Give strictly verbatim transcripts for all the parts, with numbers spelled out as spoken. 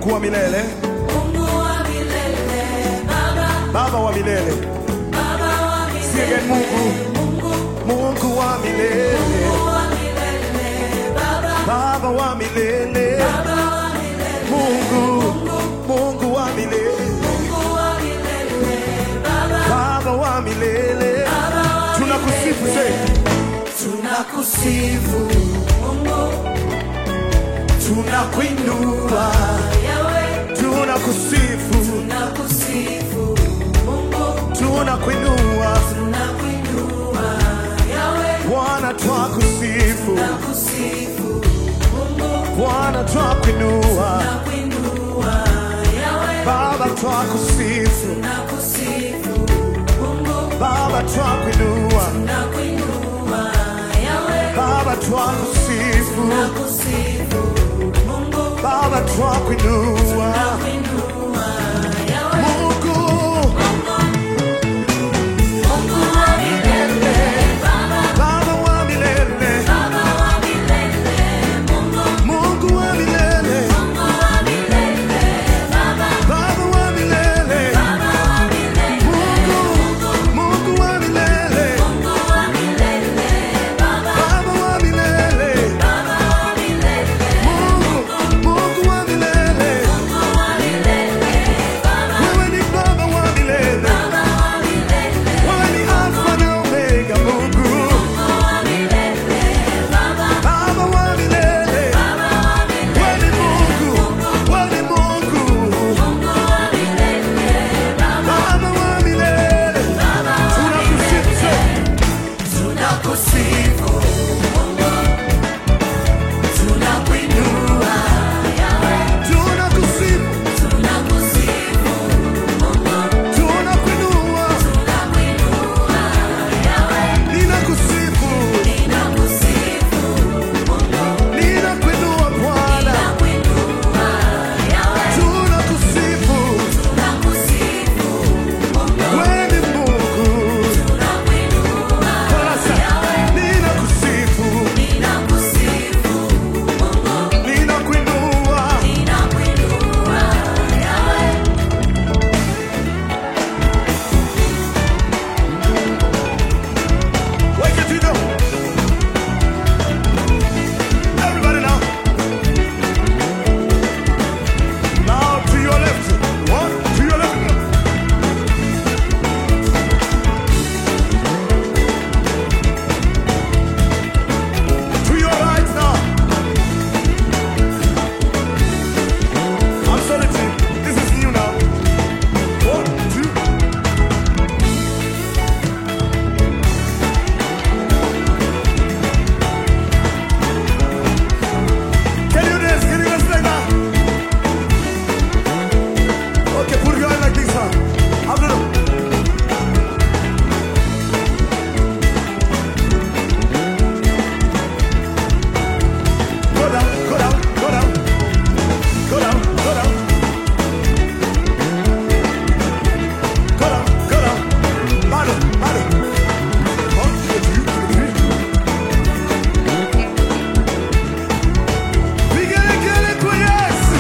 Mungu wa milele, Mungu wa milele, Baba, Baba wa milele, Baba wa milele, sige Mungu, Mungu, Mungu wa milele, Mungu wa milele, Baba, Baba wa milele, Baba wa milele, Mungu, Mungu wa milele, Mungu wa milele, Baba, Baba wa milele, Baba wa tunakusifu milele. sasa, Tunakusifu Mungu, tunakuinua, Yahweh, tunakusifu, tunakusifu Mungu, tunakuinua, tunakuinua Yahweh, Bwana twakusifu, tunakusifu Mungu, Bwana twakuinua, tunakuinua Yahweh, Baba twakusifu, tunakusifu Mungu, Baba twakuinua, tunakuinua Yahweh, Baba twakusifu, tunakusifu Mungu, Baba twakuinua, tunakuinua Yahweh, Mungu, Mungu wa milele, Baba, Baba wa milele, Baba wa milele, Mungu, Mungu wa milele, Mungu wa milele, Baba, Baba wa milele, Baba wa milele, Mungu, Mungu wa milele, Mungu wa milele, Baba, Baba wa milele, Baba wa milele, Mungu, Mungu wa milele, Mungu wa milele, Baba, wewe ni Baba wa milele, Baba wa milele, wewe ni Alfa na Omega, Mungu, Mungu wa milele, Baba, Baba wa milele, Baba wa milele, wewe ni Mungu, wewe ni Mungu, Mungu wa milele, Baba, Baba wa milele, Baba wa tunakusifu sasa. tunakusifu Mungu, tunakuinua Yahweh, Tunakusifu, tunakusifu Mungu, tunakuinua, tunakuinua Yahweh, ninakusifu, ninakusifu Mungu, ninakuinua Bwana, ninakuinua Yahweh, tunakusifu, tunakusifu Mungu, wewe ni Mungu. tunakuinua Sasa Yahweh, ninakusifu, ninakusifu Mungu, ninakuinua, ninakuinua Yahweh. wake it to know. Everybody now. Now to your left. One, to your left. To your right now. I'm sorry, team. This is new now. One, two. Can you dance? Can you dance like that? Okay, put your hand like this, huh? Up to them. Go down, go down, go down. Go down, go down. Go down, go down. Bado, bado. One, two, three. Vigelegele kwa Yesu.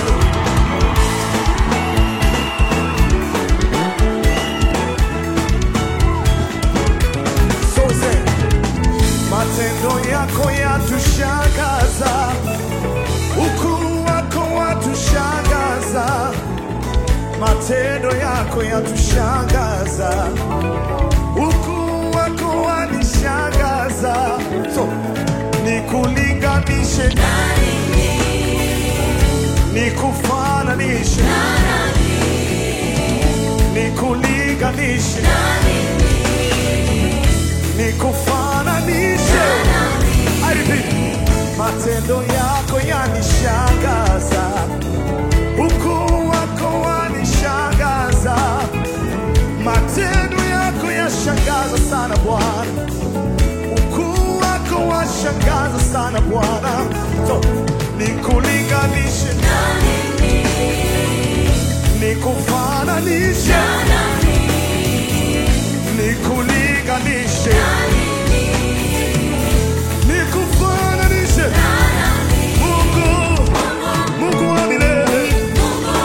So say, matendo yako yatushangaza, ukuu wako watushangaza, matendo yako yatushangaza, ukuu wako wanishangaza. So, nikulinganishe, nikufananishe, nikulinganishe, nikufananishe. I repeat, matendo yako yanishangaza, ukuu wako wanishangaza, matendo yako yashangaza sana Bwana, ukuu wako washangaza sana Bwana. So, nikulinganishe, nikufananishe, nikulinganishe, nikufananishe. Mungu, Mungu wa milele,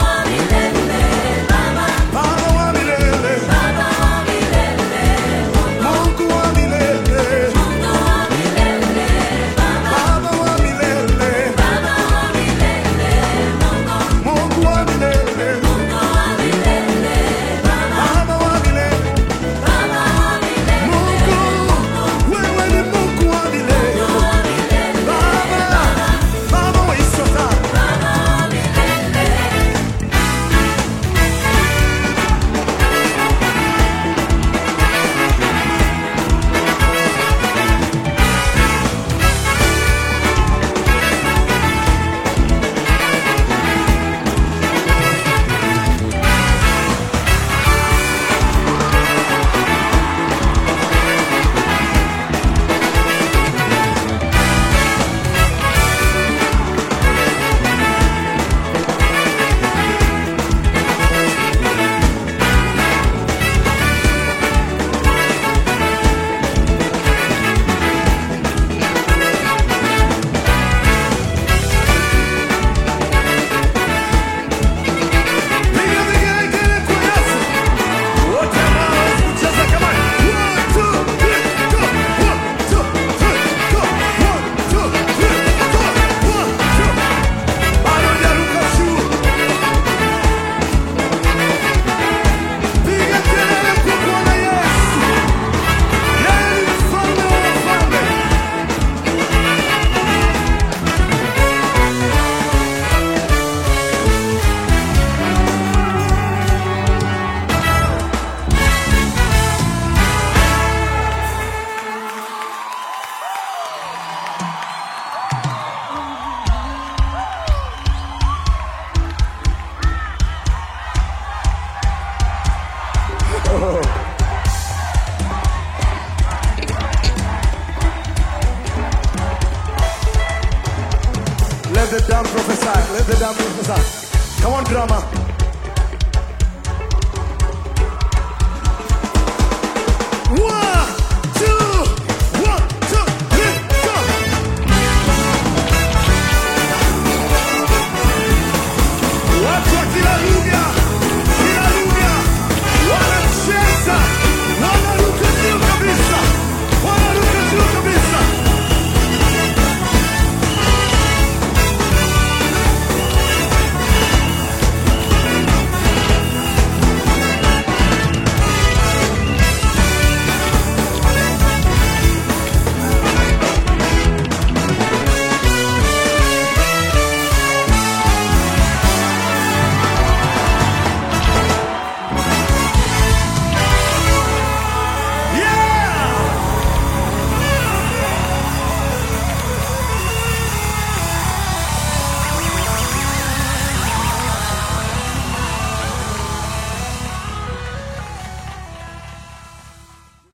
yangu sasa. Come on drama. One, two, one, two, three, go. Watu wa kila lugha